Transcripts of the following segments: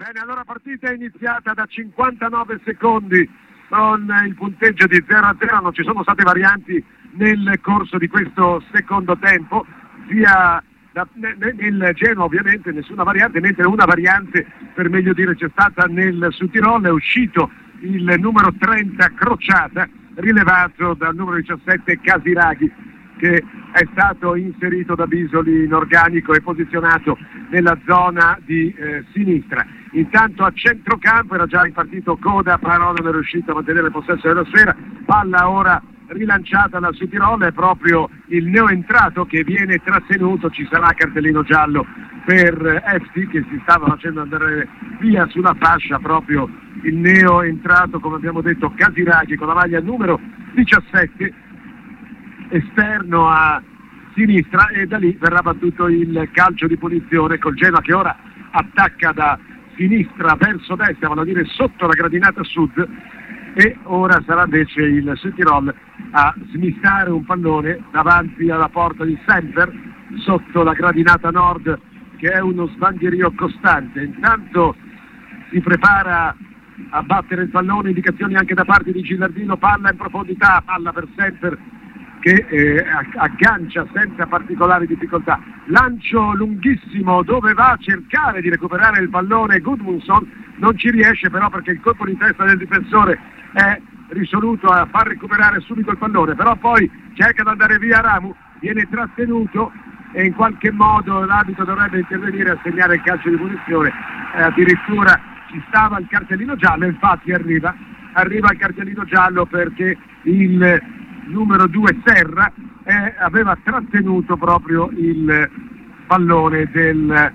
Bene, allora partita è iniziata da 59 secondi con il punteggio di 0-0, non ci sono state varianti nel corso di questo secondo tempo, sia nel Genoa ovviamente nessuna variante, mentre una variante, per meglio dire, c'è stata nel Südtirol. È uscito il numero 30 Crociata, rilevato dal numero 17 Casiraghi, che è stato inserito da Bisoli in organico e posizionato nella zona di sinistra. Intanto a centrocampo era già ripartito Coda, però non è riuscito a mantenere il possesso della sfera. Palla ora rilanciata dal Südtirol, è proprio il neoentrato che viene trattenuto. Ci sarà cartellino giallo per Efti, che si stava facendo andare via sulla fascia, proprio il neoentrato, come abbiamo detto, Casiraghi, con la maglia numero 17, esterno a sinistra, e da lì verrà battuto il calcio di punizione col Genoa che ora attacca da sinistra verso destra, vale a dire sotto la gradinata sud, e ora sarà invece il Südtirol a smistare un pallone davanti alla porta di Semper sotto la gradinata nord, che è uno sbandierio costante. Intanto si prepara a battere il pallone, indicazioni anche da parte di Gilardino, palla in profondità, palla per Semper che aggancia senza particolari difficoltà, lancio lunghissimo dove va a cercare di recuperare il pallone Gudmundsson, non ci riesce però perché il colpo di testa del difensore è risoluto a far recuperare subito il pallone, però poi cerca di andare via Ramu, viene trattenuto e in qualche modo l'arbitro dovrebbe intervenire a segnare il calcio di punizione. Addirittura ci stava il cartellino giallo, infatti arriva il cartellino giallo perché il numero 2 Serra aveva trattenuto proprio il pallone del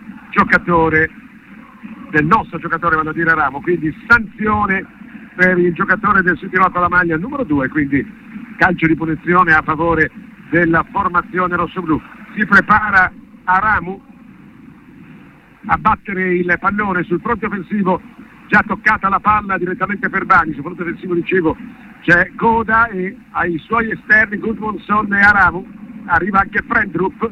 nostro giocatore, vale a dire Ramo, quindi sanzione per il giocatore del Südtirol con la maglia numero 2, quindi calcio di punizione a favore della formazione rossoblù. Si prepara a Ramu a battere il pallone sul fronte offensivo, già toccata la palla direttamente per Bani. Sul fronte offensivo, dicevo, c'è Coda e ai suoi esterni Gudmundsson e Aramu, arriva anche Frendrup,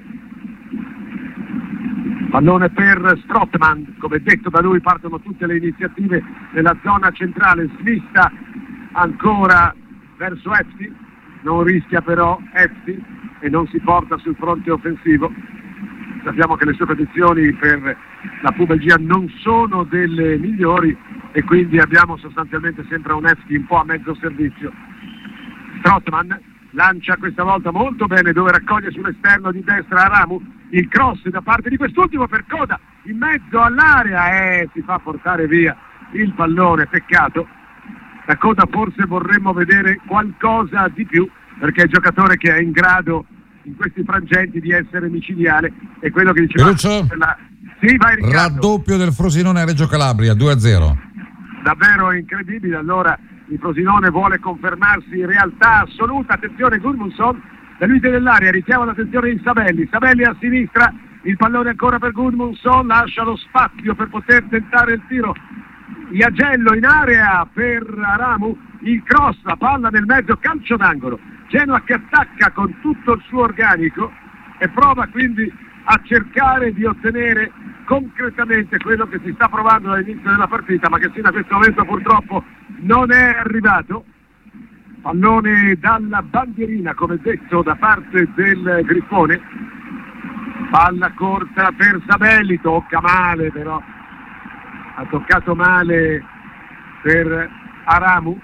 pallone per Strootman, come detto da lui partono tutte le iniziative nella zona centrale, svista ancora verso Efti, non rischia però Efti e non si porta sul fronte offensivo. Sappiamo che le sue posizioni per la Pubbelgia non sono delle migliori e quindi abbiamo sostanzialmente sempre un Efti un po' a mezzo servizio. Strootman lancia questa volta molto bene dove raccoglie sull'esterno di destra Aramu, il cross da parte di quest'ultimo per Coda in mezzo all'area e si fa portare via il pallone, peccato. Da Coda forse vorremmo vedere qualcosa di più perché è il giocatore che è in grado in questi frangenti di essere micidiale, è quello che diceva. Sì, vai Riccardo. Raddoppio del Frosinone a Reggio Calabria, 2-0. Davvero incredibile, allora il Frosinone vuole confermarsi in realtà assoluta. Attenzione Gudmundsson, da lui dell'area, richiama l'attenzione di Sabelli a sinistra, il pallone ancora per Gudmundsson, lascia lo spazio per poter tentare il tiro. Iagello in area per Aramu, il cross, la palla nel mezzo, calcio d'angolo. Genoa che attacca con tutto il suo organico e prova quindi a cercare di ottenere concretamente quello che si sta provando dall'inizio della partita, ma che fino a questo momento purtroppo non è arrivato. Pallone dalla bandierina, come detto, da parte del Grifone, palla corta per Sabelli, tocca male però, ha toccato male per Aramu,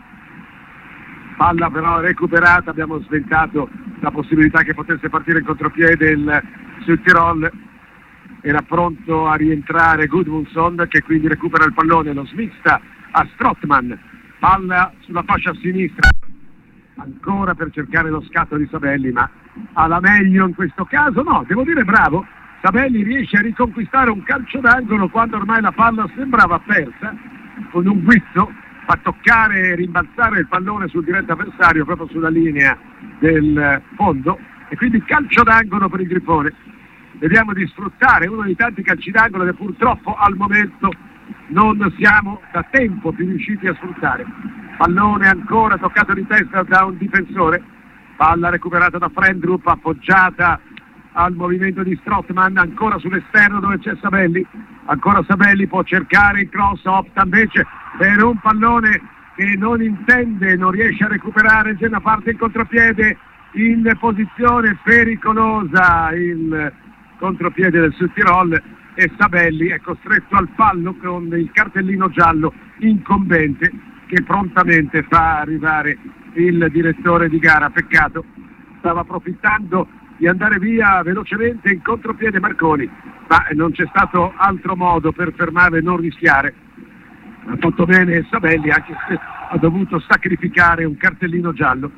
palla però recuperata, abbiamo sventato la possibilità che potesse partire in contropiede il Südtirol. Era pronto a rientrare Gudmundsson che quindi recupera il pallone, lo smista a Strootman, palla sulla fascia sinistra ancora per cercare lo scatto di Sabelli, ma alla meglio in questo caso no, devo dire bravo, Sabelli riesce a riconquistare un calcio d'angolo quando ormai la palla sembrava persa, con un guizzo fa toccare e rimbalzare il pallone sul diretto avversario proprio sulla linea del fondo e quindi calcio d'angolo per il Grifone. Vediamo di sfruttare uno dei tanti calci d'angolo che purtroppo al momento non siamo da tempo più riusciti a sfruttare. Pallone ancora toccato di testa da un difensore, palla recuperata da Frendrup, appoggiata al movimento di Strootman, ancora sull'esterno dove c'è Sabelli, ancora Sabelli può cercare il cross, opta invece per un pallone che non intende, non riesce a recuperare, Genna parte il contropiede in posizione pericolosa, il contropiede del Südtirol, e Sabelli è costretto al fallo con il cartellino giallo incombente che prontamente fa arrivare il direttore di gara. Peccato, stava approfittando di andare via velocemente in contropiede Marconi, ma non c'è stato altro modo per fermarlo e non rischiare. Ha fatto bene Sabelli, anche se ha dovuto sacrificare un cartellino giallo.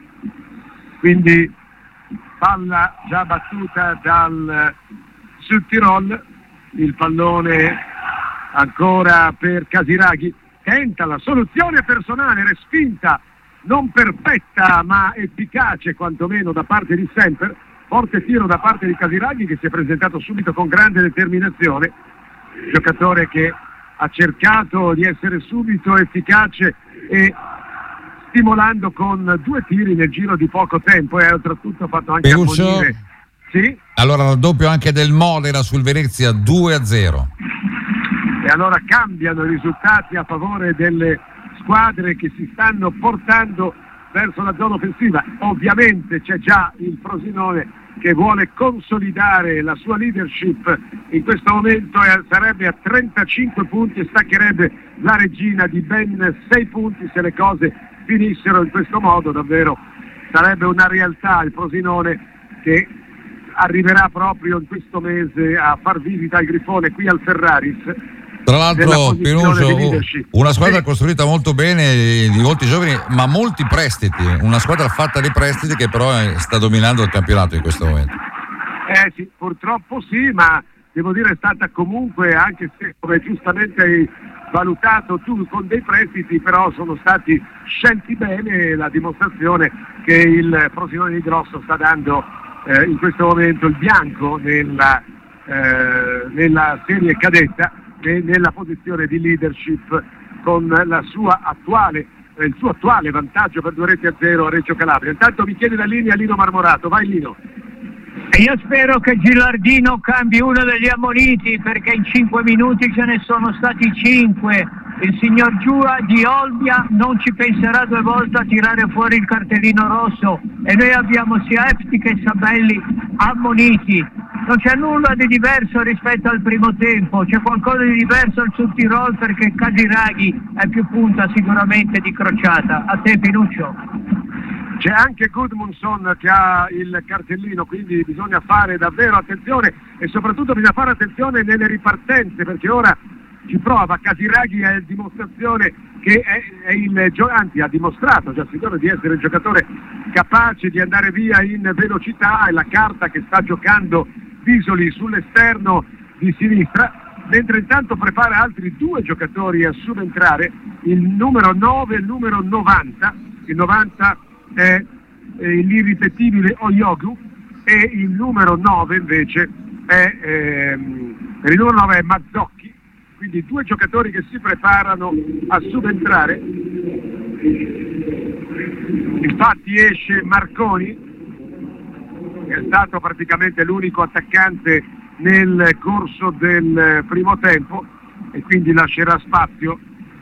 Quindi palla già battuta dal Südtirol, il pallone ancora per Casiraghi, tenta la soluzione personale, respinta, non perfetta ma efficace quantomeno da parte di Semper. Forte tiro da parte di Casiraghi, che si è presentato subito con grande determinazione, giocatore che ha cercato di essere subito efficace e stimolando con 2 tiri nel giro di poco tempo, e oltretutto ha fatto anche ammonire. Sì? Allora raddoppio anche del Modena sul Venezia, 2-0. E allora cambiano i risultati a favore delle squadre che si stanno portando verso la zona offensiva. Ovviamente c'è già il Frosinone che vuole consolidare la sua leadership in questo momento, e sarebbe a 35 punti e staccherebbe la regina di ben 6 punti se le cose finissero in questo modo. Davvero sarebbe una realtà il Frosinone, che arriverà proprio in questo mese a far visita al Grifone qui al Ferraris. Tra l'altro Pinuccio, una squadra costruita molto bene, di molti giovani, ma molti prestiti, una squadra fatta di prestiti che però sta dominando il campionato in questo momento. Sì, purtroppo sì, ma devo dire è stata comunque, anche se come giustamente hai valutato tu, con dei prestiti, però sono stati scelti bene, la dimostrazione che il Frosinone di Grosso sta dando in questo momento il bianco nella serie cadetta e nella posizione di leadership, con la sua il suo attuale vantaggio per 2-0 a Reggio Calabria. Intanto mi chiede la linea Lino Marmorato. Vai Lino. Io spero che Gilardino cambi uno degli ammoniti, perché in 5 minuti ce ne sono stati 5. Il signor Giua di Olbia non ci penserà 2 volte a tirare fuori il cartellino rosso, e noi abbiamo sia Efti che Sabelli ammoniti. Non c'è nulla di diverso rispetto al primo tempo, c'è qualcosa di diverso al Südtirol, perché Casiraghi è più punta sicuramente di crociata. A te Pinuccio. C'è anche Gudmundsson che ha il cartellino, quindi bisogna fare davvero attenzione, e soprattutto bisogna fare attenzione nelle ripartenze, perché ora ci prova. Casiraghi è dimostrazione che anzi ha dimostrato già sicuro di essere il giocatore capace di andare via in velocità, è la carta che sta giocando Visoli sull'esterno di sinistra, mentre intanto prepara altri 2 giocatori a subentrare, il numero 9 e il numero 90. Il 90 è l'irripetibile Oyogu, e il numero 9 invece è Mazzocchi. Quindi 2 giocatori che si preparano a subentrare. Infatti esce Marconi, che è stato praticamente l'unico attaccante nel corso del primo tempo, e quindi lascerà spazio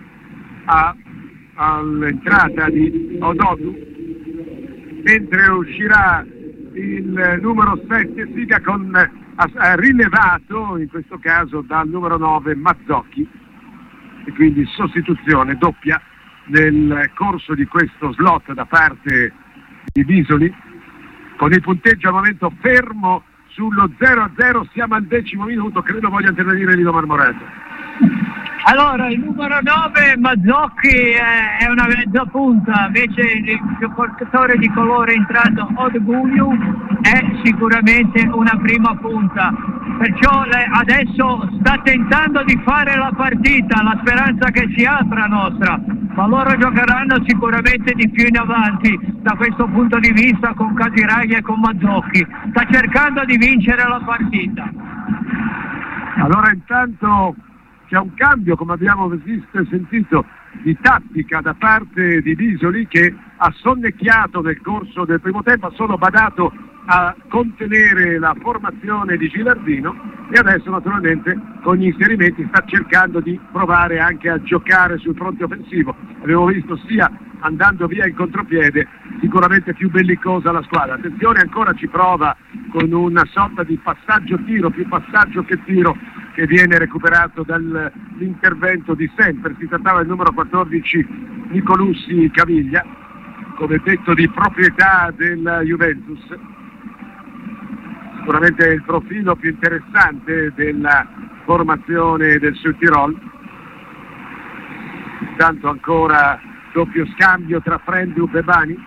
all'entrata di Odogu, mentre uscirà il numero 7 Siga, rilevato in questo caso dal numero 9 Mazzocchi, e quindi sostituzione doppia nel corso di questo slot da parte di Visoli, con il punteggio al momento fermo sullo 0-0. Siamo al 10° minuto, credo voglia intervenire Lino Marmorato. Allora, il numero 9 Mazzocchi è una mezza punta, invece il giocatore di colore entrato Odoguliu è sicuramente una prima punta, perciò adesso sta tentando di fare la partita, la speranza che si apra nostra, ma loro giocheranno sicuramente di più in avanti da questo punto di vista, con Casiraghi e con Mazzocchi. Sta cercando di vincere la partita. Allora intanto c'è un cambio, come abbiamo visto e sentito, di tattica da parte di Visoli, che ha sonnecchiato nel corso del primo tempo, ha solo badato a contenere la formazione di Gilardino, e adesso naturalmente con gli inserimenti sta cercando di provare anche a giocare sul fronte offensivo. Abbiamo visto sia andando via in contropiede, sicuramente più bellicosa la squadra. Attenzione, ancora ci prova con una sorta di passaggio-tiro, più passaggio che tiro, che viene recuperato dall'intervento di sempre. Si trattava del numero 14 Nicolussi Caviglia, come detto di proprietà della Juventus. Sicuramente è il profilo più interessante della formazione del Südtirol. Intanto ancora doppio scambio tra Frendrup e Bani,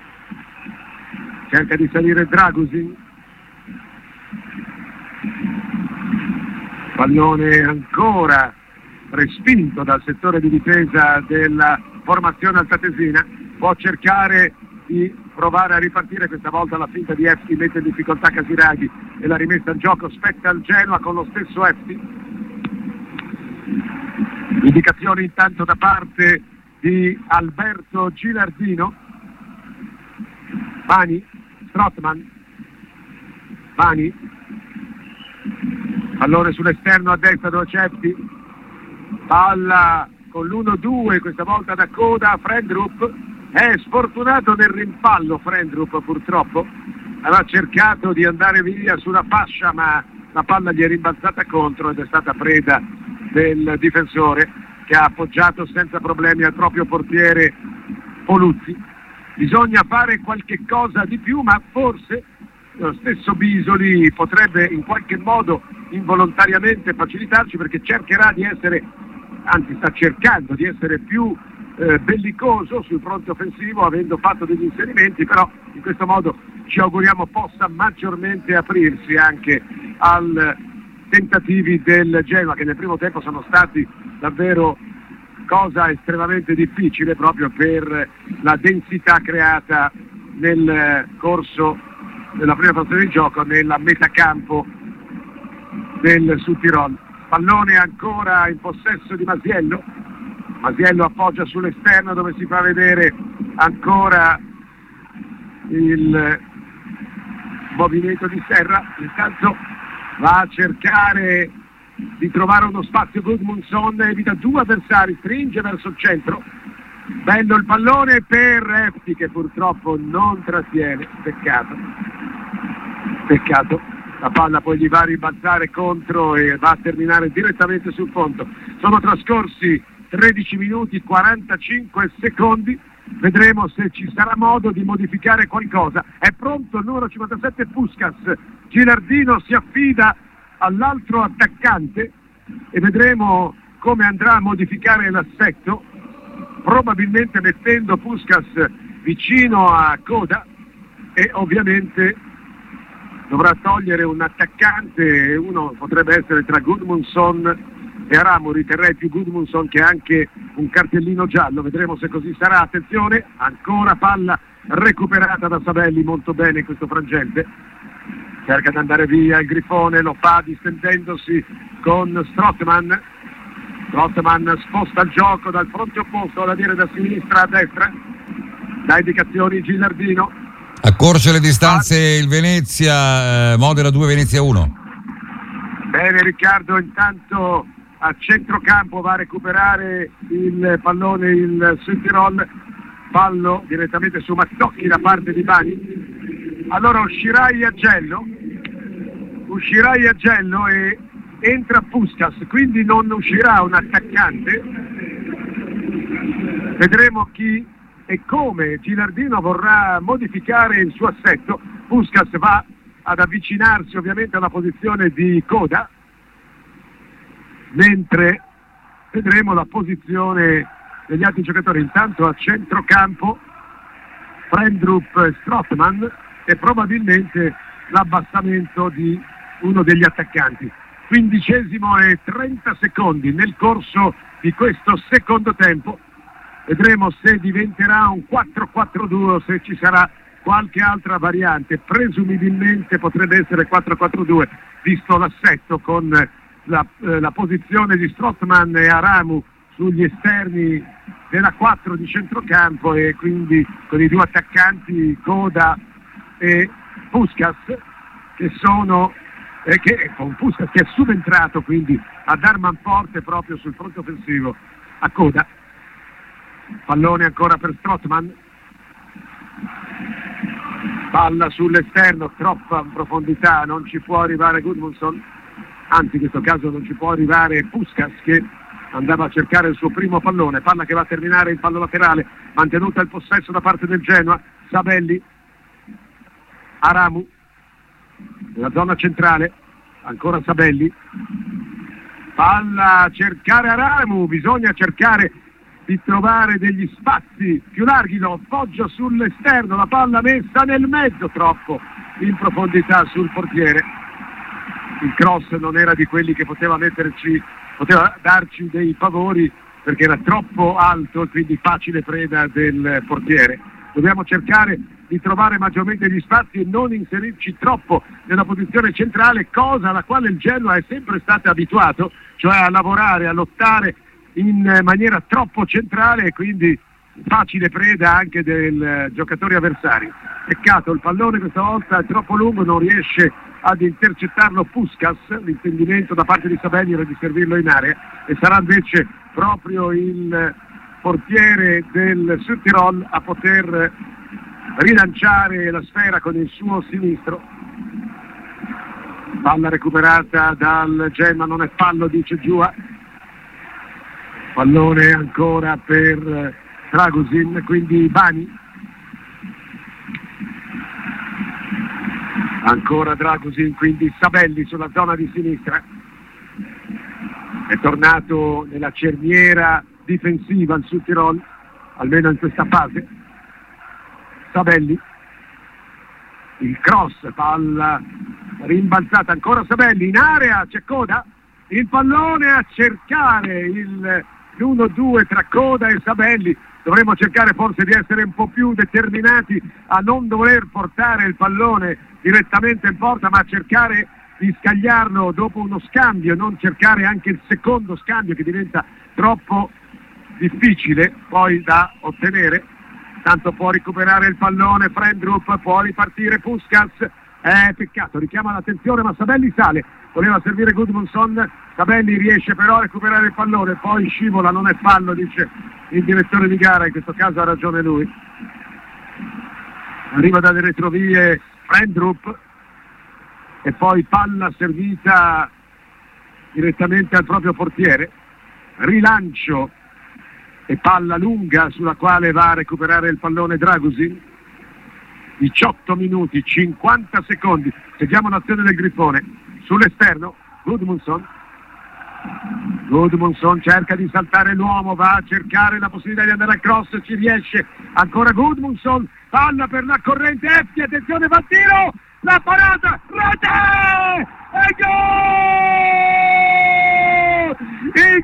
cerca di salire Dragusin, pallone ancora respinto dal settore di difesa della formazione altatesina, può cercare di provare a ripartire, questa volta la finta di Efti mette in difficoltà Casiraghi e la rimessa in gioco spetta al Genoa con lo stesso Efti. Indicazioni intanto da parte di Alberto Gilardino. Bani, Strootman, Bani, pallone sull'esterno a destra dove c'è Efti, palla con l'1-2 questa volta da coda a Frendrup. È sfortunato nel rimpallo Frendrup, purtroppo aveva cercato di andare via sulla fascia, ma la palla gli è rimbalzata contro ed è stata preda del difensore, che ha appoggiato senza problemi al proprio portiere Poluzzi. Bisogna fare qualche cosa di più, ma forse lo stesso Bisoli potrebbe in qualche modo involontariamente facilitarci, perché cercherà di essere, anzi sta cercando di essere più bellicoso sul fronte offensivo, avendo fatto degli inserimenti, però in questo modo ci auguriamo possa maggiormente aprirsi anche al tentativi del Genoa, che nel primo tempo sono stati davvero cosa estremamente difficile proprio per la densità creata nel corso della prima fase di gioco nella metacampo del Südtirol. Pallone ancora in possesso di Masiello. Masiello appoggia sull'esterno dove si fa vedere ancora il movimento di Serra. Intanto va a cercare di trovare uno spazio Gudmundsson, evita due avversari, stringe verso il centro. Bello il pallone per Efti, che purtroppo non trattiene. Peccato. La palla poi gli va a ribalzare contro e va a terminare direttamente sul fondo. Sono trascorsi 13 minuti 45 secondi, vedremo se ci sarà modo di modificare qualcosa. È pronto il numero 57 Puskas, Gilardino si affida all'altro attaccante e vedremo come andrà a modificare l'assetto, probabilmente mettendo Puskas vicino a coda, e ovviamente dovrà togliere un attaccante, uno potrebbe essere tra Gudmundsson e Aramu. Riterrei più Gudmundsson, che ha anche un cartellino giallo, vedremo se così sarà. Attenzione, ancora palla recuperata da Sabelli, molto bene in questo frangente, cerca di andare via il Grifone, lo fa distendendosi con Strootman. Strootman sposta il gioco dal fronte opposto, da dire da sinistra a destra, dà indicazioni Gilardino. Accorce le distanze il Venezia, Modena 2 Venezia 1. Bene Riccardo, intanto a centrocampo va a recuperare il pallone il Südtirol, fallo direttamente su Mazzocchi da parte di Bani. Allora uscirà Iagello e entra Puskas, quindi non uscirà un attaccante. Vedremo chi e come Gilardino vorrà modificare il suo assetto. Puskas va ad avvicinarsi ovviamente alla posizione di coda, mentre vedremo la posizione degli altri giocatori. Intanto a centrocampo Frendrup e Strootman, e probabilmente l'abbassamento di uno degli attaccanti. 15° e 30 secondi nel corso di questo secondo tempo. Vedremo se diventerà un 4-4-2 o se ci sarà qualche altra variante. Presumibilmente potrebbe essere 4-4-2, visto l'assetto con la posizione di Strootman e Aramu sugli esterni della 4 di centrocampo, e quindi con i due attaccanti Coda e Puskás, con Puskás che è subentrato quindi ad Arman Forte proprio sul fronte offensivo a coda. Pallone ancora per Strootman, palla sull'esterno, troppa profondità, non ci può arrivare Gudmundsson, anzi in questo caso non ci può arrivare Puskás che andava a cercare il suo primo pallone, palla che va a terminare in fallo laterale, mantenuta il possesso da parte del Genoa. Sabelli, Aramu nella zona centrale, ancora Sabelli, palla a cercare Aramu, bisogna cercare di trovare degli spazi più larghi, lo appoggia sull'esterno, la palla messa nel mezzo, troppo in profondità sul portiere. Il cross non era di quelli che poteva darci dei favori perché era troppo alto e quindi facile preda del portiere. Dobbiamo cercare di trovare maggiormente gli spazi e non inserirci troppo nella posizione centrale, cosa alla quale il Genoa è sempre stato abituato, cioè a lavorare, a lottare in maniera troppo centrale e quindi facile preda anche dei giocatori avversari. Peccato, il pallone questa volta è troppo lungo, non riesce ad intercettarlo Puskás, l'intendimento da parte di Sabelli era di servirlo in area e sarà invece proprio il portiere del Südtirol a poter rilanciare la sfera con il suo sinistro. Palla recuperata dal Genoa, non è fallo, dice Giua. Pallone ancora per Dragusin, quindi Bani. Ancora Dragusin, quindi Sabelli sulla zona di sinistra. È tornato nella cerniera difensiva il Südtirol, almeno in questa fase. Sabelli, il cross, palla rimbalzata, ancora Sabelli in area, c'è Coda, il pallone a cercare l'1-2 tra Coda e Sabelli. Dovremmo cercare forse di essere un po' più determinati a non dover portare il pallone direttamente in porta, ma a cercare di scagliarlo dopo uno scambio, non cercare anche il secondo scambio che diventa troppo difficile poi da ottenere. Tanto può recuperare il pallone Frendrup, può ripartire Puskás, peccato, richiama l'attenzione ma Sabelli sale, voleva servire Gudmundsson, Sabelli riesce però a recuperare il pallone, poi scivola, non è fallo, dice il direttore di gara, in questo caso ha ragione lui. Arriva dalle retrovie Frendrup e poi palla servita direttamente al proprio portiere, rilancio e palla lunga sulla quale va a recuperare il pallone Dragusin. 18 minuti, 50 secondi, seguiamo l'azione del Grifone sull'esterno. Gudmundsson cerca di saltare l'uomo, va a cercare la possibilità di andare al cross, ci riesce ancora Gudmundsson, palla per la corrente Efti, attenzione, va a tiro, la parata, rete e gol! Il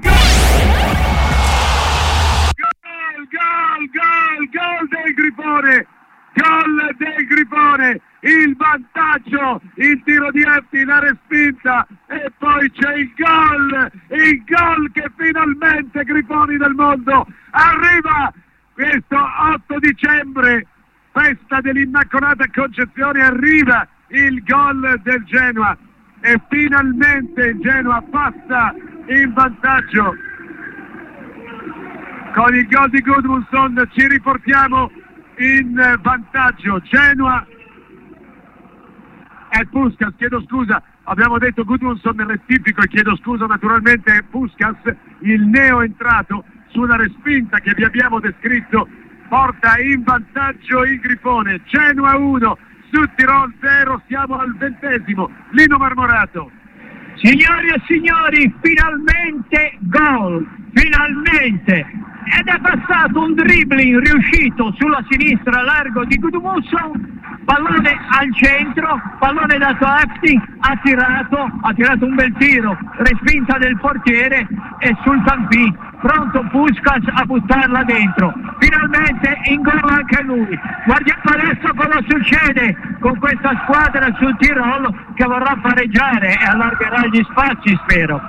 gol del Grifone! Gol del Grifone, il vantaggio, il tiro di Efti, la respinta e poi c'è il gol che finalmente Grifoni del mondo arriva questo 8 dicembre, festa dell'Immacolata Concezione, arriva il gol del Genoa e finalmente il Genoa passa in vantaggio. Con il gol di Gudmundsson ci riportiamo in vantaggio. Genoa e Puskás, chiedo scusa, abbiamo detto Gudmundsson, rettifico e chiedo scusa naturalmente Puskás, il neo entrato sulla respinta che vi abbiamo descritto, porta in vantaggio il Grifone. Genoa 1, Südtirol 0, siamo al 20°, Lino Marmorato. Signori e signori, finalmente gol, finalmente! Ed è passato un dribbling riuscito sulla sinistra largo di Gudmundsson, pallone al centro, pallone dato a Efti, ha tirato un bel tiro, respinta del portiere e sul tampì, pronto Puskás a buttarla dentro, finalmente in gol anche lui. Guardiamo adesso cosa succede con questa squadra sul Tirolo che vorrà pareggiare e allargherà gli spazi, spero.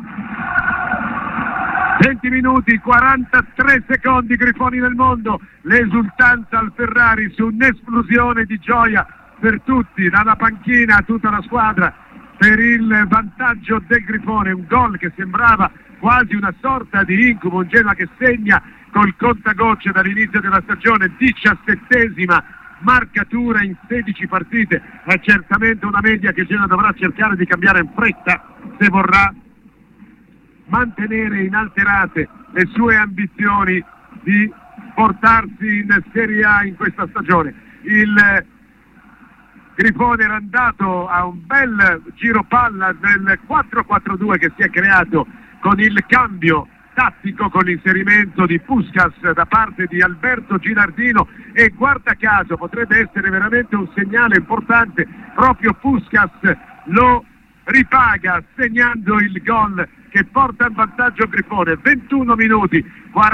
20 minuti, 43 secondi, Grifoni del mondo, l'esultanza al Ferrari su un'esplosione di gioia per tutti, dalla panchina a tutta la squadra, per il vantaggio del Grifone, un gol che sembrava quasi una sorta di incubo, un Genoa che segna col contagocce dall'inizio della stagione, 17ª marcatura in 16 partite, è certamente una media che Genoa dovrà cercare di cambiare in fretta se vorrà mantenere inalterate le sue ambizioni di portarsi in Serie A in questa stagione. Il Grifone era andato a un bel giro palla del 4-4-2 che si è creato con il cambio tattico, con l'inserimento di Puskás da parte di Alberto Gilardino, e guarda caso potrebbe essere veramente un segnale importante, proprio Puskás lo ripaga segnando il gol che porta in vantaggio Grifone. 21 minuti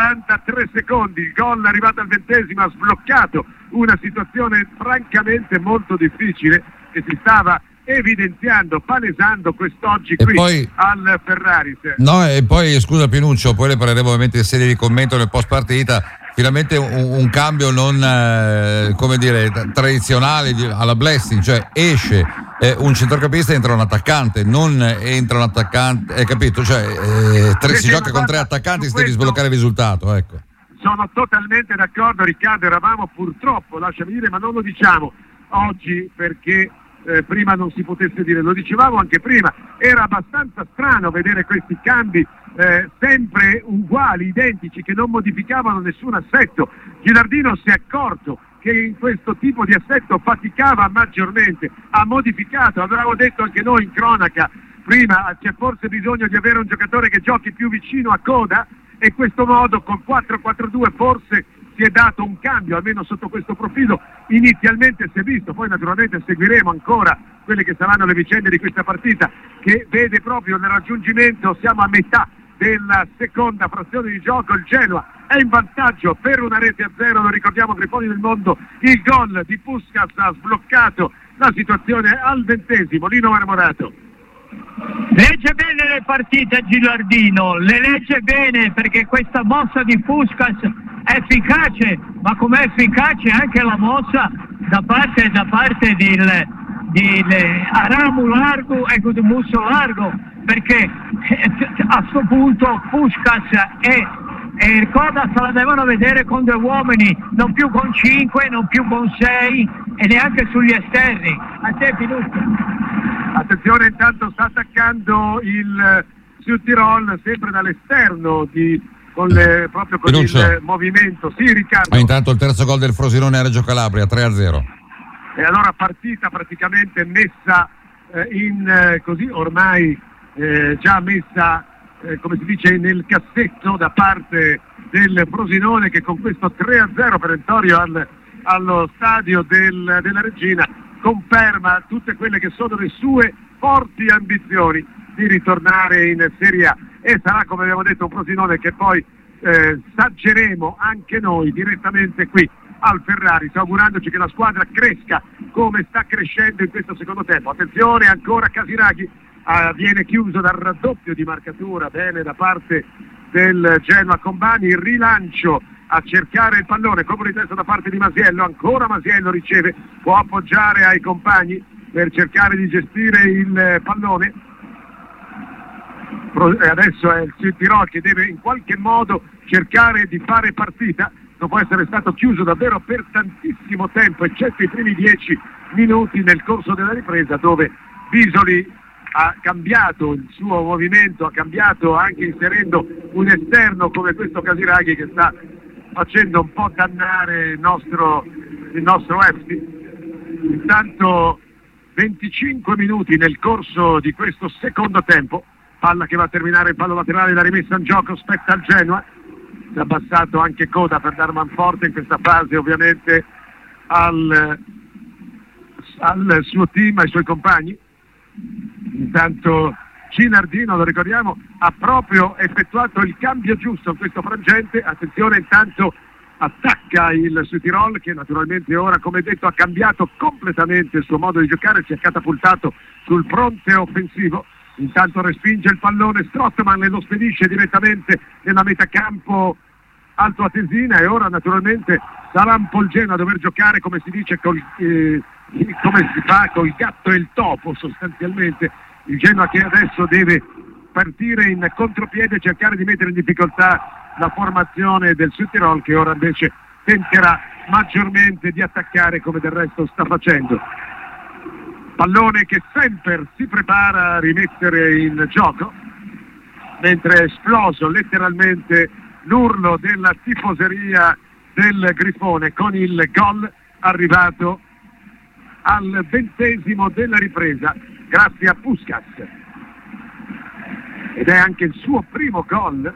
43 secondi, il gol arrivato al 20°, ha sbloccato una situazione francamente molto difficile che si stava evidenziando, palesando quest'oggi qui poi, al Ferraris. No, e poi scusa Pinuccio, poi ne parleremo ovviamente in serie di commento nel post partita. Finalmente un cambio non come dire tradizionale alla Blessing, cioè esce un centrocampista e entra un attaccante, non entra un attaccante, hai capito? Cioè si gioca con 3 attaccanti, si deve sbloccare il risultato, ecco. Sono totalmente d'accordo, Riccardo, eravamo purtroppo, lasciami dire, ma non lo diciamo oggi perché prima non si potesse dire, lo dicevamo anche prima, era abbastanza strano vedere questi cambi sempre uguali, identici, che non modificavano nessun assetto. Gilardino si è accorto che in questo tipo di assetto faticava maggiormente, ha modificato, avevamo detto anche noi in cronaca prima, c'è forse bisogno di avere un giocatore che giochi più vicino a coda, e questo modo col 4-4-2 forse si è dato un cambio, almeno sotto questo profilo inizialmente si è visto, poi naturalmente seguiremo ancora quelle che saranno le vicende di questa partita, che vede proprio nel raggiungimento, siamo a metà della seconda frazione di gioco, il Genoa è in vantaggio per 1-0, lo ricordiamo, Grifoni del Mondo, il gol di Puskás ha sbloccato la situazione al 20°, Lino Marmorato. Legge bene le partite Gilardino, le legge bene, perché questa mossa di Puskás è efficace, ma com'è efficace anche la mossa da parte di Aramu Largo e Gudmusso Largo, perché a questo punto Puskás e Coda se la devono vedere con 2 uomini, non più con 5, non più con 6 e neanche sugli esterni. A te Pinuccio. Attenzione, intanto sta attaccando il Südtirol sempre dall'esterno proprio con il movimento. Sì, Riccardo. Ma intanto il terzo gol del Frosinone a Reggio Calabria, 3-0. E allora partita praticamente messa così ormai già messa come si dice nel cassetto da parte del Frosinone, che con questo 3-0 perentorio allo stadio della Regina conferma tutte quelle che sono le sue forti ambizioni di ritornare in Serie A, e sarà, come abbiamo detto, un Frosinone che poi saggeremo anche noi direttamente qui al Ferraris, augurandoci che la squadra cresca come sta crescendo in questo secondo tempo. Attenzione, ancora Casiraghi, viene chiuso dal raddoppio di marcatura, bene da parte del Genoa Combani, il rilancio a cercare il pallone, colpo di testa da parte di Masiello, ancora Masiello riceve, può appoggiare ai compagni per cercare di gestire il pallone, e adesso è il Südtirol che deve in qualche modo cercare di fare partita dopo essere stato chiuso davvero per tantissimo tempo, eccetto i primi 10 minuti nel corso della ripresa, dove Bisoli ha cambiato il suo movimento, ha cambiato anche inserendo un esterno come questo Casiraghi, che sta facendo un po' dannare il nostro FC. Intanto 25 minuti nel corso di questo secondo tempo, palla che va a terminare il palo laterale, la rimessa in gioco spetta al Genoa, si è abbassato anche Coda per dar manforte in questa fase ovviamente al suo team, ai suoi compagni. Intanto Gilardino, lo ricordiamo, ha proprio effettuato il cambio giusto in questo frangente. Attenzione, intanto attacca il Südtirol, che naturalmente ora, come detto, ha cambiato completamente il suo modo di giocare, si è catapultato sul fronte offensivo. Intanto respinge il pallone Strootman e lo spedisce direttamente nella metacampo altoatesina, e ora naturalmente sarà un po' il Genoa a dover giocare, come si dice, come si fa con il gatto e il topo sostanzialmente. Il Genoa che adesso deve partire in contropiede e cercare di mettere in difficoltà la formazione del Südtirol, che ora invece tenterà maggiormente di attaccare, come del resto sta facendo. Pallone che Semper si prepara a rimettere in gioco, mentre è esploso letteralmente l'urlo della tifoseria del Grifone con il gol arrivato al 20° della ripresa grazie a Puskás, ed è anche il suo primo gol.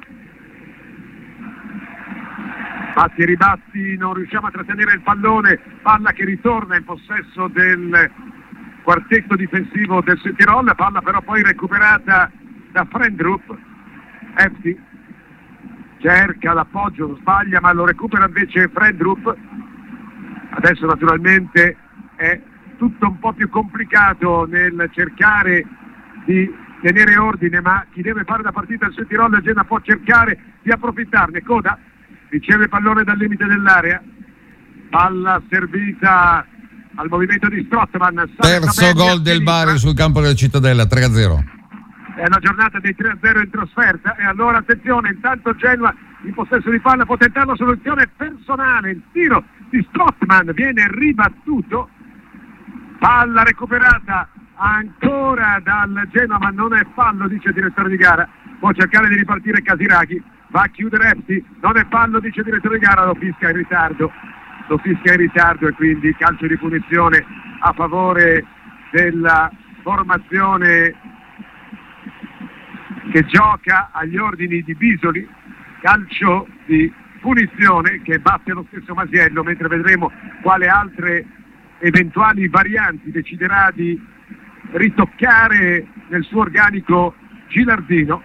Batti e ribatti, non riusciamo a trattenere il pallone, palla che ritorna in possesso del quartetto difensivo del Südtirol, palla però poi recuperata da Frendrup. Efti cerca l'appoggio, lo sbaglia, ma lo recupera invece Frendrup. Adesso naturalmente è tutto un po' più complicato nel cercare di tenere ordine, ma chi deve fare la partita al Südtirol, il Genoa può cercare di approfittarne. Coda riceve pallone dal limite dell'area, palla servita al movimento di Strootman. Terzo gol del Bari sul campo della Cittadella, 3-0. È una giornata dei 3-0 in trasferta, e allora attenzione, intanto Genoa in possesso di palla può tentare la soluzione personale, il tiro di Strootman viene ribattuto, palla recuperata ancora dal Genoa, ma non è fallo, dice il direttore di gara. Può cercare di ripartire Casiraghi, va a chiudere Efti, non è fallo, dice il direttore di gara, lo fischia in ritardo e quindi calcio di punizione a favore della formazione che gioca agli ordini di Bisoli. Calcio di punizione che batte lo stesso Masiello, mentre vedremo quale altre eventuali varianti deciderà di ritoccare nel suo organico Gilardino.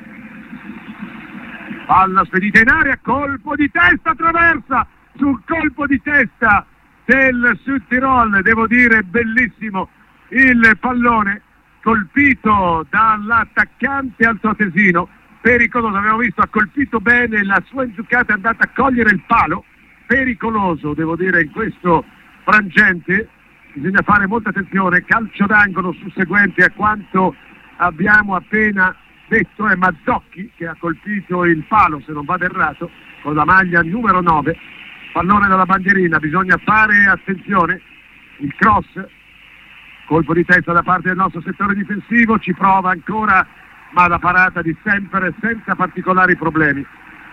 Palla spedita in aria, colpo di testa, traversa sul colpo di testa del Südtirol, devo dire bellissimo il pallone colpito dall'attaccante altoatesino, pericoloso, abbiamo visto, ha colpito bene, la sua inzuccata è andata a cogliere il palo, pericoloso devo dire in questo frangente, bisogna fare molta attenzione. Calcio d'angolo susseguente a quanto abbiamo appena detto, è Mazzocchi che ha colpito il palo, se non vado errato, con la maglia numero 9, pallone dalla bandierina, bisogna fare attenzione, il cross, colpo di testa da parte del nostro settore difensivo, ci prova ancora, ma la parata di Semper senza particolari problemi.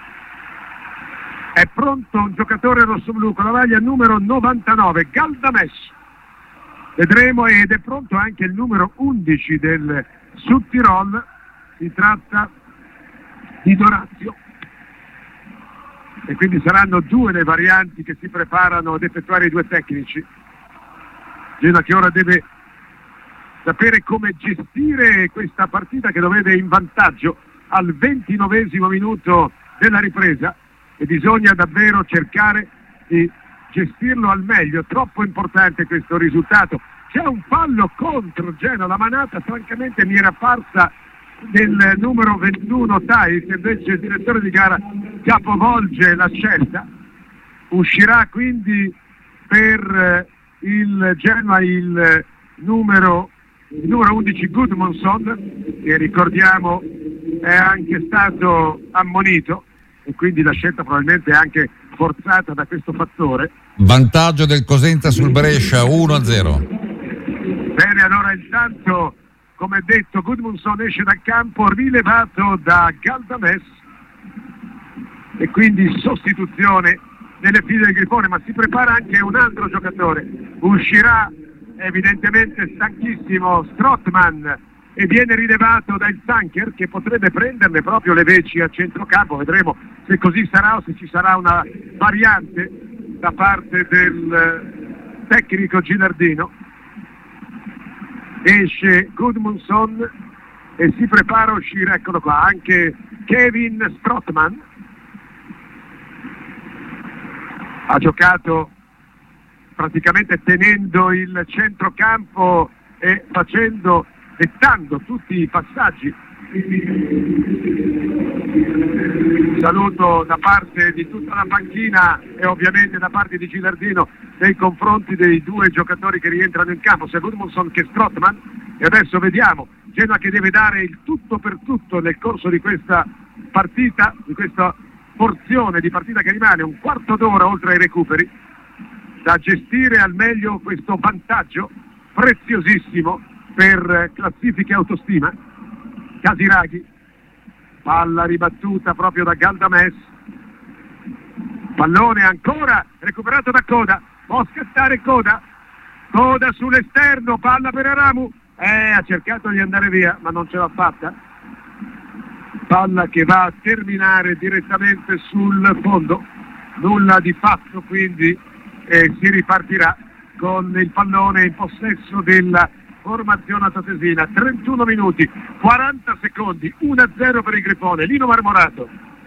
È pronto un giocatore rossoblu con la maglia numero 99, Galdames, vedremo, ed è pronto anche il numero 11 del Südtirol, si tratta di Dorazio, e quindi saranno due le varianti che si preparano ad effettuare i due tecnici. Genoa che ora deve sapere come gestire questa partita che lo vede in vantaggio al 29° minuto della ripresa, e bisogna davvero cercare di gestirlo al meglio. Troppo importante questo risultato. C'è un fallo contro Genoa, la manata francamente mi era apparsa del numero 21 Thais, invece il direttore di gara capovolge la scelta. Uscirà quindi per il Genoa il numero 11 Gudmundsson, che ricordiamo è anche stato ammonito, e quindi la scelta probabilmente è anche forzata da questo fattore. Vantaggio del Cosenza sul Brescia, 1-0. Bene, allora intanto, come detto, Gudmundsson esce dal campo rilevato da Galdames, e quindi sostituzione nelle file del Grifone, ma si prepara anche un altro giocatore. Uscirà evidentemente stanchissimo Strootman e viene rilevato da il Sanker, che potrebbe prenderne proprio le veci a centrocampo. Vedremo se così sarà o se ci sarà una variante da parte del tecnico Gilardino. Esce Gudmundsson e si prepara a uscire, eccolo qua, anche Kevin Strootman. Ha giocato praticamente tenendo il centrocampo e dettando tutti i passaggi Saluto da parte di tutta la panchina e ovviamente da parte di Gilardino nei confronti dei due giocatori che rientrano in campo, sia Gudmundsson che Strootman, e adesso vediamo Genoa che deve dare il tutto per tutto nel corso di questa partita, di questa porzione di partita che rimane, un quarto d'ora oltre ai recuperi, da gestire al meglio questo vantaggio preziosissimo per classifica e autostima. Casiraghi, palla ribattuta proprio da Galdames, pallone ancora recuperato da Coda, può scattare Coda sull'esterno, palla per Aramu, ha cercato di andare via ma non ce l'ha fatta, palla che va a terminare direttamente sul fondo, nulla di fatto, quindi si ripartirà con il pallone in possesso della formazione attatesina. 31 minuti 40 secondi, 1-0 per il Grifone. Lino Marmorato.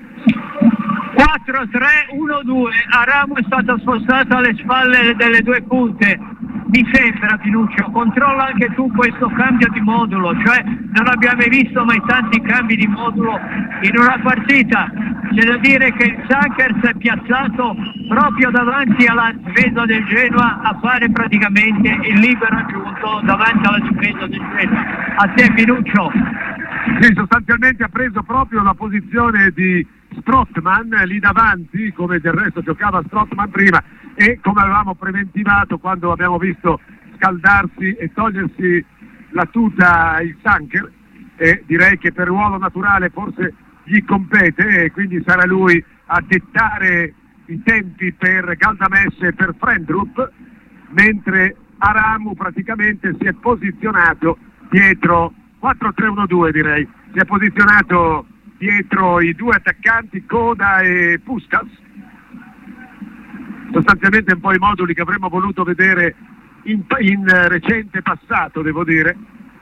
4-3-1-2, Aramu è stato spostato alle spalle delle due punte. Mi sembra, Pinuccio, controlla anche tu questo cambio di modulo, cioè non abbiamo visto mai tanti cambi di modulo in una partita. C'è da dire che il Sankers è piazzato proprio davanti alla difesa del Genoa a fare praticamente il libero aggiunto davanti alla difesa del Genoa. A te, Pinuccio. Sì, sostanzialmente ha preso proprio la posizione di Strootman lì davanti, come del resto giocava Strootman prima, e come avevamo preventivato quando abbiamo visto scaldarsi e togliersi la tuta il Sanker, e direi che per ruolo naturale forse gli compete, e quindi sarà lui a dettare i tempi per Galdames e per Frendrup, mentre Aramu praticamente si è posizionato dietro 4-3-1-2, direi, si è posizionato dietro i due attaccanti Coda e Puskas, sostanzialmente un po' i moduli che avremmo voluto vedere in recente passato, devo dire,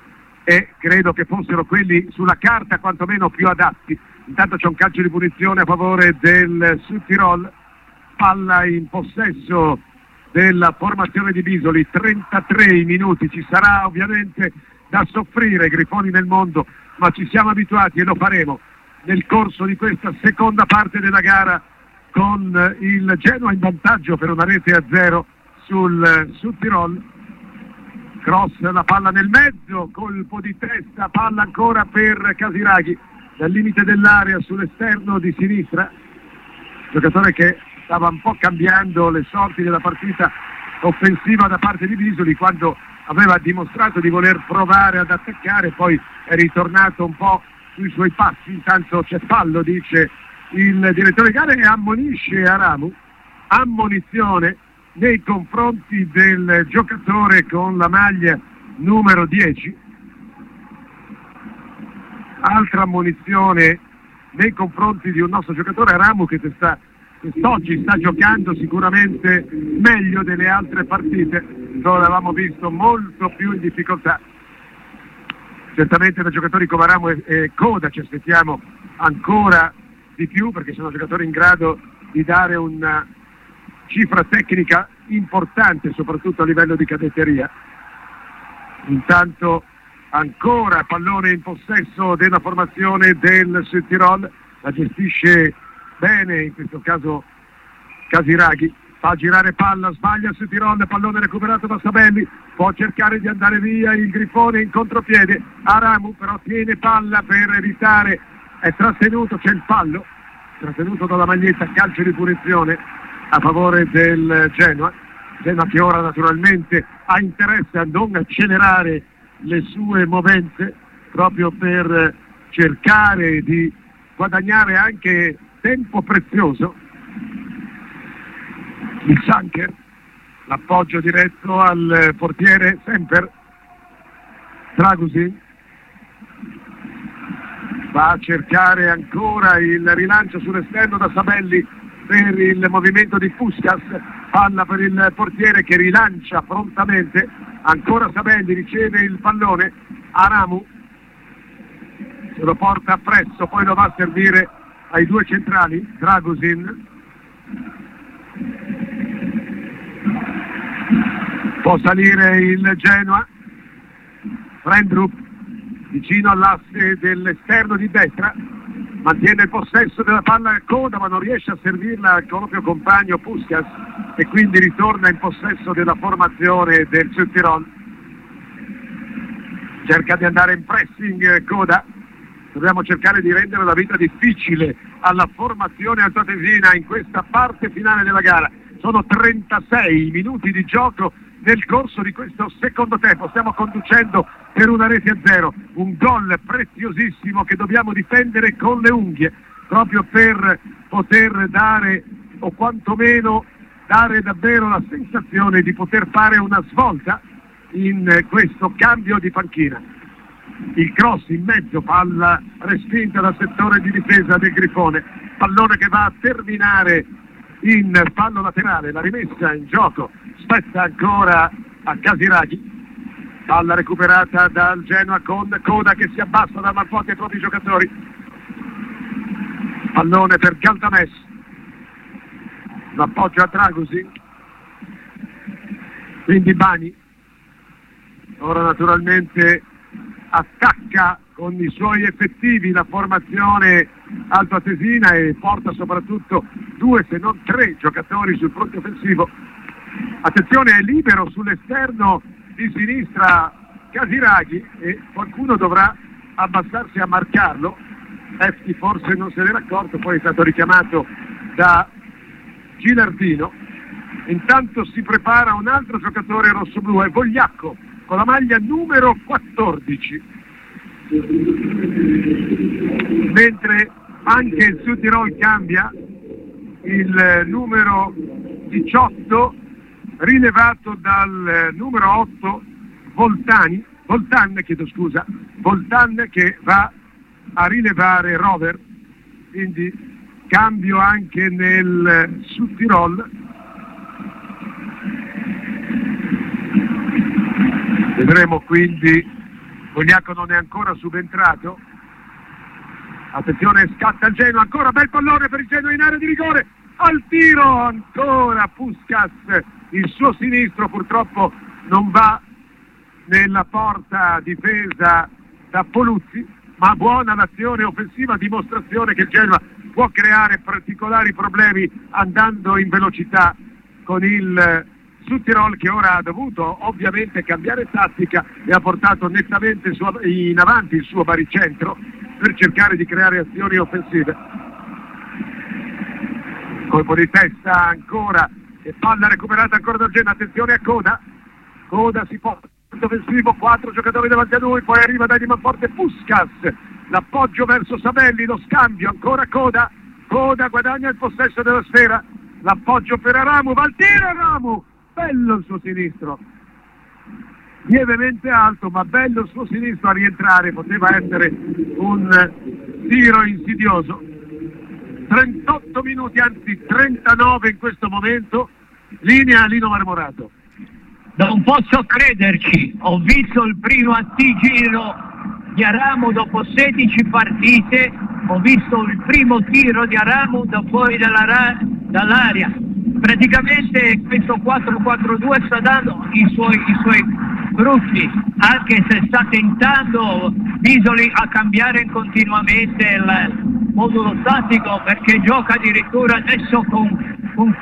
e credo che fossero quelli sulla carta quantomeno più adatti. Intanto c'è un calcio di punizione a favore del Südtirol, palla in possesso della formazione di Bisoli, 33 minuti, ci sarà ovviamente da soffrire, Grifoni nel mondo, ma ci siamo abituati e lo faremo nel corso di questa seconda parte della gara, con il Genoa in vantaggio per 1-0 sul Südtirol. Cross, la palla nel mezzo, colpo di testa, palla ancora per Casiraghi dal limite dell'area sull'esterno di sinistra, giocatore che stava un po' cambiando le sorti della partita offensiva da parte di Bisoli, quando aveva dimostrato di voler provare ad attaccare, poi è ritornato un po' sui suoi passi. Intanto c'è fallo, dice il direttore di gara, e ammonisce Aramu, ammonizione nei confronti del giocatore con la maglia numero 10, altra ammonizione nei confronti di un nostro giocatore, Aramu, che quest'oggi sta giocando sicuramente meglio delle altre partite dove l'avevamo visto molto più in difficoltà. Certamente da giocatori come Aramu e Coda ci aspettiamo ancora di più, perché sono giocatori in grado di dare una cifra tecnica importante, soprattutto a livello di cadetteria. Intanto ancora pallone in possesso della formazione del Südtirol, la gestisce bene in questo caso Casiraghi, fa girare palla, sbaglia Südtirol, pallone recuperato da Sabelli, può cercare di andare via il Grifone in contropiede, Aramu però tiene palla per evitare, è trattenuto, c'è il fallo, trattenuto dalla maglietta, calcio di punizione a favore del Genoa che ora naturalmente ha interesse a non accelerare le sue movenze proprio per cercare di guadagnare anche tempo prezioso. Il Sanker, l'appoggio diretto al portiere Semper, Dragusin va a cercare ancora il rilancio sull'esterno da Sabelli per il movimento di Puskas, palla per il portiere che rilancia prontamente, ancora Sabelli riceve il pallone, Aramu se lo porta appresso, poi lo va a servire ai due centrali, Dragusin, può salire il Genoa, Frendrup vicino all'asse dell'esterno di destra, mantiene il possesso della palla a Coda ma non riesce a servirla al proprio compagno Puskas e quindi ritorna in possesso della formazione del Südtirol. Cerca di andare in pressing Coda, dobbiamo cercare di rendere la vita difficile alla formazione altoatesina in questa parte finale della gara. Sono 36 minuti di gioco nel corso di questo secondo tempo, stiamo conducendo per 1-0, un gol preziosissimo che dobbiamo difendere con le unghie proprio per poter dare o quantomeno dare davvero la sensazione di poter fare una svolta in questo cambio di panchina. Il cross in mezzo, palla respinta dal settore di difesa del Grifone, pallone che va a terminare in fallo laterale, la rimessa in gioco spetta ancora a Casiraghi, palla recuperata dal Genoa con Coda che si abbassa da malforte ai propri giocatori, pallone per Galtamès, l'appoggio a Dragusin, quindi Bani ora naturalmente attacca con i suoi effettivi la formazione altoatesina e porta soprattutto 2 se non 3 giocatori sul fronte offensivo. Attenzione, è libero sull'esterno di sinistra Casiraghi e qualcuno dovrà abbassarsi a marcarlo. Efti forse non se n'era accorto, poi è stato richiamato da Gilardino. Intanto si prepara un altro giocatore rossoblù, è Vogliacco con la maglia numero 14, mentre anche il Südtirol cambia, il numero 18 rilevato dal numero 8 Voltan che va a rilevare Rover, quindi cambio anche nel Südtirol. Vedremo quindi, Vogliacco non è ancora subentrato, attenzione, scatta il Genoa, ancora bel pallone per il Genoa in area di rigore, al tiro ancora Puskas, il suo sinistro purtroppo non va nella porta difesa da Poluzzi, ma buona l'azione offensiva, dimostrazione che il Genoa può creare particolari problemi andando in velocità con il Südtirol, che ora ha dovuto ovviamente cambiare tattica e ha portato nettamente in avanti il suo baricentro per cercare di creare azioni offensive. Colpo di testa ancora e palla recuperata ancora dal Genoa, attenzione a Coda si porta offensivo, 4 giocatori davanti a lui, poi arriva da Manforte Puskas, l'appoggio verso Sabelli, lo scambio ancora Coda guadagna il possesso della sfera, l'appoggio per Aramu, va al tiro Aramu, bello il suo sinistro, lievemente alto ma bello il suo sinistro a rientrare, poteva essere un tiro insidioso. 38 minuti, anzi 39 in questo momento, linea Lino Marmorato. Non posso crederci, ho visto il primo antigiro di Aramu dopo 16 partite, ho visto il primo tiro di Aramu da fuori dall'area. Praticamente questo 4-4-2 sta dando i suoi frutti, anche se sta tentando Bisoli a cambiare continuamente il modulo tattico, perché gioca addirittura adesso con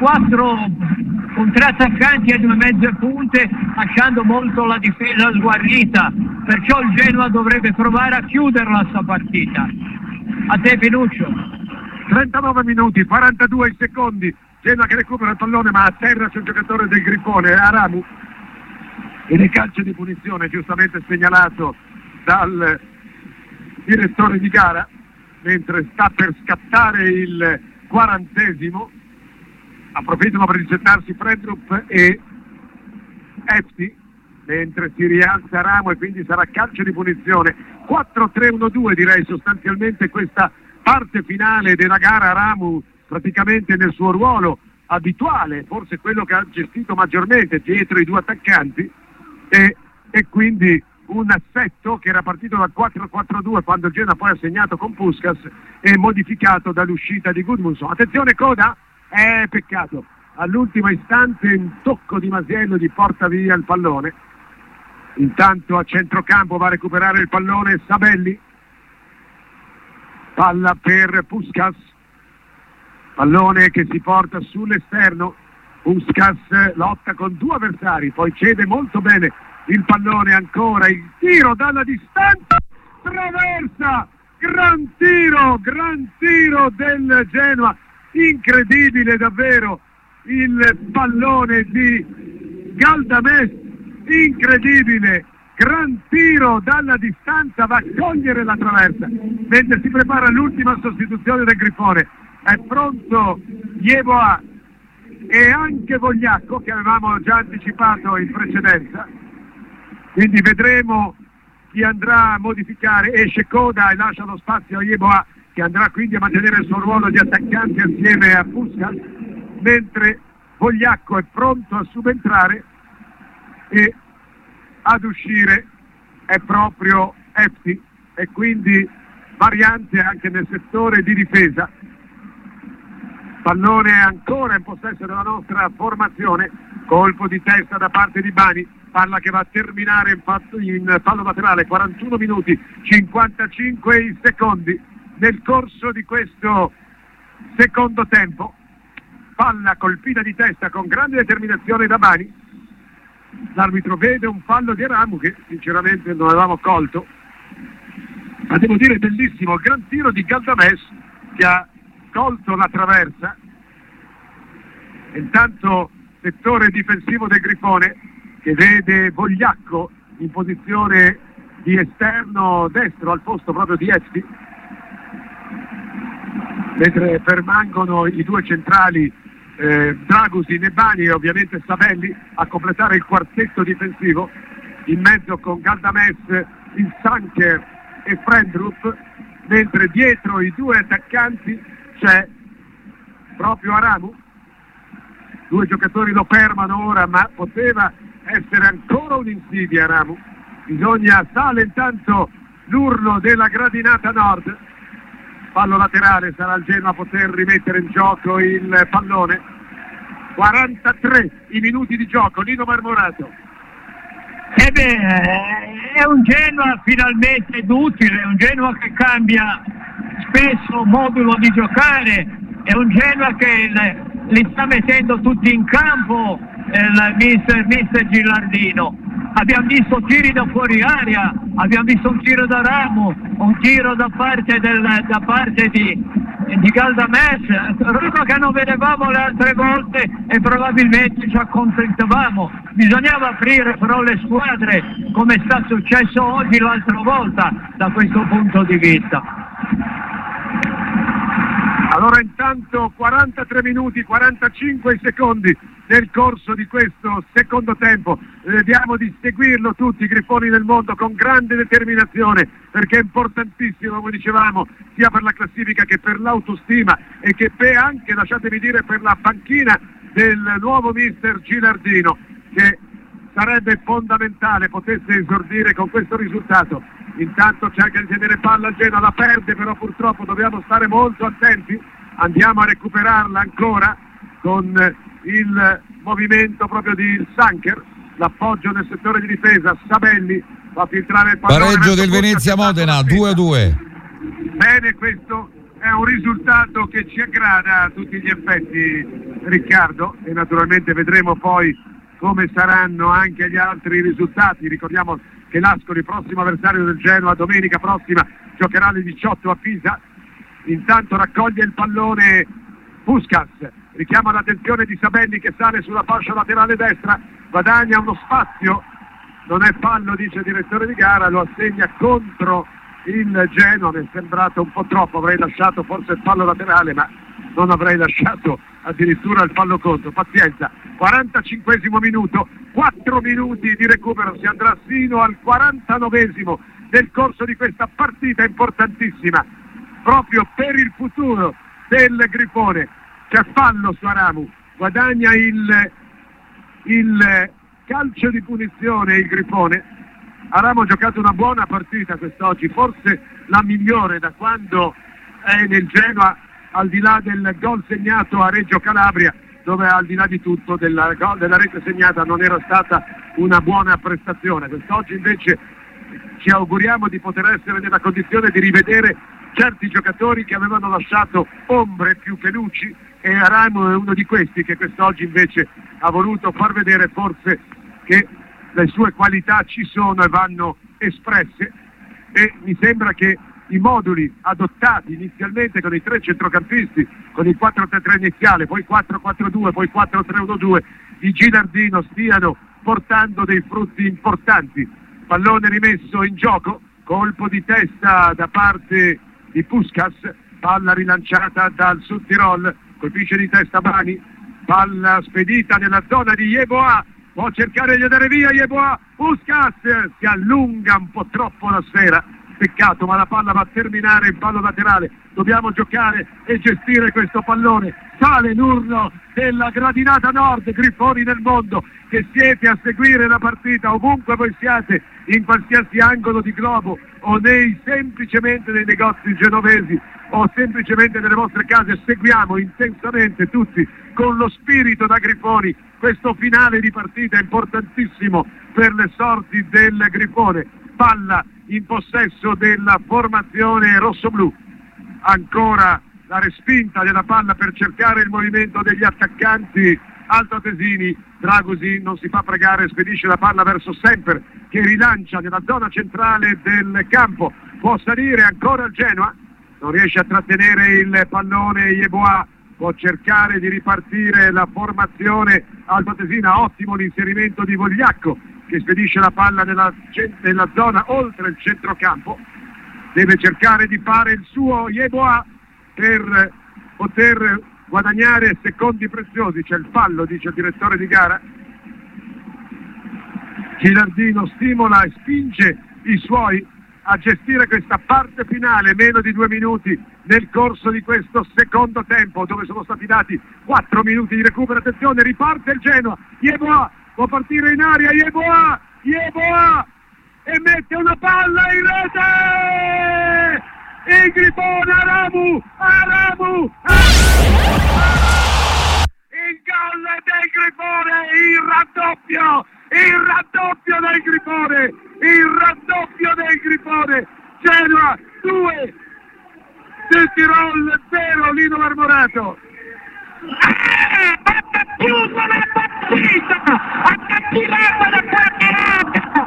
3 attaccanti e 2 mezze punte, lasciando molto la difesa sguarnita, perciò il Genoa dovrebbe provare a chiuderla sta partita. A te Pinuccio. 39 minuti, 42 secondi, Genoa che recupera il pallone ma a terra c'è il giocatore del Grifone, Aramu, e nel calcio di punizione giustamente segnalato dal direttore di gara, mentre sta per scattare il 40°, approfittano per rigettarsi Fredrup e Efti, mentre si rialza Aramu e quindi sarà calcio di punizione. 4-3-1-2 direi sostanzialmente questa parte finale della gara. Aramu praticamente nel suo ruolo abituale, forse quello che ha gestito maggiormente dietro i 2 attaccanti, e quindi un assetto che era partito dal 4-4-2 quando il Genoa poi ha segnato con Puskas e modificato dall'uscita di Gudmundsson. Attenzione Coda, peccato, all'ultimo istante un tocco di Masiello gli porta via il pallone Intanto a centrocampo va a recuperare il pallone Sabelli, palla per Puskás, pallone che si porta sull'esterno. Puskás lotta con 2 avversari, poi cede molto bene il pallone, ancora il tiro dalla distanza, traversa, gran tiro del Genoa, incredibile davvero il pallone di Galdamès, incredibile, gran tiro dalla distanza, va a cogliere la traversa, mentre si prepara l'ultima sostituzione del Grifone. È pronto Yeboah e anche Vogliacco, che avevamo già anticipato in precedenza, quindi vedremo chi andrà a modificare. Esce Coda e lascia lo spazio a Yeboah, che andrà quindi a mantenere il suo ruolo di attaccante assieme a Puskás, mentre Vogliacco è pronto a subentrare e ad uscire è proprio Efti, e quindi variante anche nel settore di difesa. Pallone ancora in possesso della nostra formazione, colpo di testa da parte di Bani, palla che va a terminare in fallo laterale, 41 minuti 55 secondi nel corso di questo secondo tempo. Palla colpita di testa con grande determinazione da Bani, l'arbitro vede un fallo di Aramu che sinceramente non avevamo colto, ma devo dire bellissimo il gran tiro di Galdamès che ha colto la traversa. Intanto settore difensivo del Grifone che vede Vogliacco in posizione di esterno destro al posto proprio di Efti, mentre permangono i 2 centrali Dragusin e Bani e ovviamente Sabelli a completare il quartetto difensivo, in mezzo con Galdamès, il Sanker e Frendrup, mentre dietro i 2 attaccanti c'è proprio Aramu. 2 giocatori lo fermano ora, ma poteva essere ancora un'insidia Aramu. Sale intanto l'urlo della gradinata nord, fallo laterale, sarà il Genoa a poter rimettere in gioco il pallone. 43 i minuti di gioco, Lino Marmorato. È un Genoa finalmente duttile, un Genoa che cambia spesso modulo di giocare, è un Genoa che li sta mettendo tutti in campo il mister Gilardino. Abbiamo visto tiri da fuori area, abbiamo visto un tiro da Aramu, un tiro da parte di Galdamès, roba che non vedevamo le altre volte e probabilmente ci accontentavamo. Bisognava aprire però le squadre, come sta successo oggi l'altra volta da questo punto di vista. Allora intanto 43 minuti 45 secondi nel corso di questo secondo tempo, vediamo di seguirlo tutti i Grifoni del mondo con grande determinazione, perché è importantissimo, come dicevamo, sia per la classifica che per l'autostima e che anche, lasciatemi dire, per la panchina del nuovo mister Gilardino, che sarebbe fondamentale potesse esordire con questo risultato. Intanto cerca di tenere palla al Genoa, la perde, però purtroppo dobbiamo stare molto attenti. Andiamo a recuperarla ancora con il movimento proprio di Sanker, l'appoggio nel settore di difesa. Sabelli va a filtrare il pallone. Pareggio del Venezia Modena 2-2. Bene, questo è un risultato che ci aggrada a tutti gli effetti, Riccardo, e naturalmente vedremo poi come saranno anche gli altri risultati. Ricordiamo che l'Ascoli, prossimo avversario del Genoa, domenica prossima giocherà alle 18 a Pisa. Intanto raccoglie il pallone Puskás, richiama l'attenzione di Sabelli che sale sulla fascia laterale destra, guadagna uno spazio, non è fallo, dice il direttore di gara, lo assegna contro il Genoa. Mi è sembrato un po' troppo, avrei lasciato forse il fallo laterale, ma non avrei lasciato addirittura il fallo contro. Pazienza. 45esimo minuto, 4 minuti di recupero, si andrà fino al 49esimo nel corso di questa partita importantissima proprio per il futuro del Grifone. C'è fallo su Aramu, guadagna il calcio di punizione il Grifone. Aramu ha giocato una buona partita quest'oggi, forse la migliore da quando è nel Genoa, al di là del gol segnato a Reggio Calabria, dove al di là di tutto della rete segnata non era stata una buona prestazione. Quest'oggi invece ci auguriamo di poter essere nella condizione di rivedere certi giocatori che avevano lasciato ombre più che luci, e Aramu è uno di questi che quest'oggi invece ha voluto far vedere forse che le sue qualità ci sono e vanno espresse, e mi sembra che i moduli adottati inizialmente con i 3 centrocampisti, con il 4-3-3 iniziale, poi 4-4-2, poi 4-3-1-2 di Gilardino stiano portando dei frutti importanti. Pallone rimesso in gioco, colpo di testa da parte di Puskás, palla rilanciata dal Sud Tirol, colpisce di testa Bani, palla spedita nella zona di Yeboah, può cercare di andare via Yeboah, Puskás si allunga un po' troppo la sfera, peccato, ma la palla va a terminare in fallo laterale. Dobbiamo giocare e gestire questo pallone. Sale l'urlo della gradinata nord, Grifoni nel mondo, che siete a seguire la partita ovunque voi siate, in qualsiasi angolo di globo, o semplicemente nei negozi genovesi, o semplicemente nelle vostre case. Seguiamo intensamente tutti, con lo spirito da Grifoni, questo finale di partita importantissimo per le sorti del Grifone. Palla in possesso della formazione rossoblù, ancora la respinta della palla per cercare il movimento degli attaccanti altoatesini. Dragosin non si fa pregare, spedisce la palla verso Semper, che rilancia nella zona centrale del campo, può salire ancora il Genoa, non riesce a trattenere il pallone Yeboah, può cercare di ripartire la formazione altoatesina. Ottimo l'inserimento di Vogliacco, che spedisce la palla nella zona oltre il centrocampo, deve cercare di fare il suo Yeboah per poter guadagnare secondi preziosi. C'è il fallo, dice il direttore di gara. Gilardino stimola e spinge i suoi a gestire questa parte finale, meno di 2 minuti nel corso di questo secondo tempo, dove sono stati dati 4 minuti di recupero. Attenzione, riparte il Genoa, Yeboah può partire in aria, Yeboah e mette una palla in rete, il Grifone, Aramu, il gol del Grifone, il raddoppio del Grifone, Genoa 2, Sud Tirol 0, Lino Marmorato. Ha chiuso la partita, ha catturato la partita,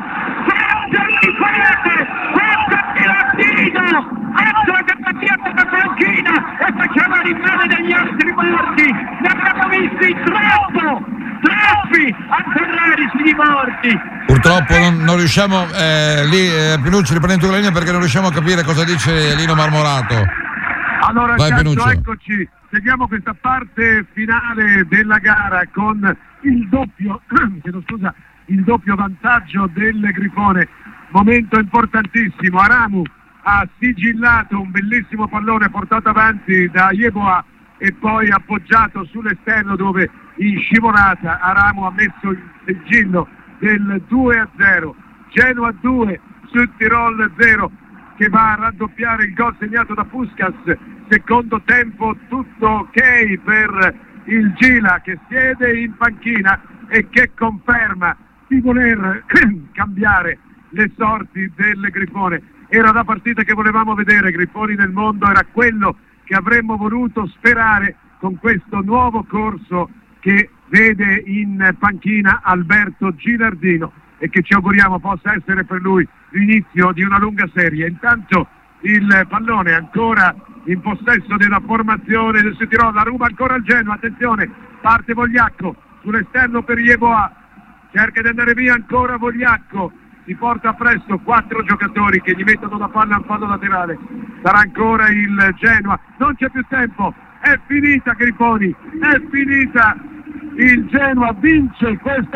ha giocato la panchina e faceva rimane degli altri morti. Ne abbiamo visti troppi a Ferrari sugli morti. Purtroppo non riusciamo, Pinucci, riprendi tu la linea perché non riusciamo a capire cosa dice Lino Marmorato. Allora, vai, intanto, eccoci, seguiamo questa parte finale della gara con il doppio vantaggio del Grifone. Momento importantissimo, Aramu ha sigillato un bellissimo pallone portato avanti da Yeboah e poi appoggiato sull'esterno, dove in scivolata Aramu ha messo il sigillo del 2-0. Genoa 2, Sud Tirol 0, che va a raddoppiare il gol segnato da Puskás. Secondo tempo tutto ok per il Gila, che siede in panchina e che conferma di voler cambiare le sorti del Grifone. Era la partita che volevamo vedere, Grifoni nel mondo, era quello che avremmo voluto sperare con questo nuovo corso che vede in panchina Alberto Gilardino e che ci auguriamo possa essere per lui l'inizio di una lunga serie. Intanto il pallone ancora in possesso della formazione del Sud Tirol, la ruba ancora il Genoa, attenzione, parte Vogliacco sull'esterno per Yeboah, cerca di andare via ancora Vogliacco, si porta appresso 4 giocatori che gli mettono la palla al fallo laterale. Sarà ancora il Genoa, non c'è più tempo, è finita Grifoni, è finita, il Genoa vince questa.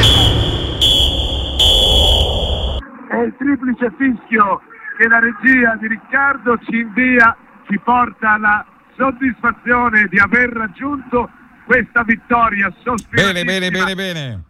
È il triplice fischio che la regia di Riccardo ci invia, ci porta alla soddisfazione di aver raggiunto questa vittoria sospirativa. Bene.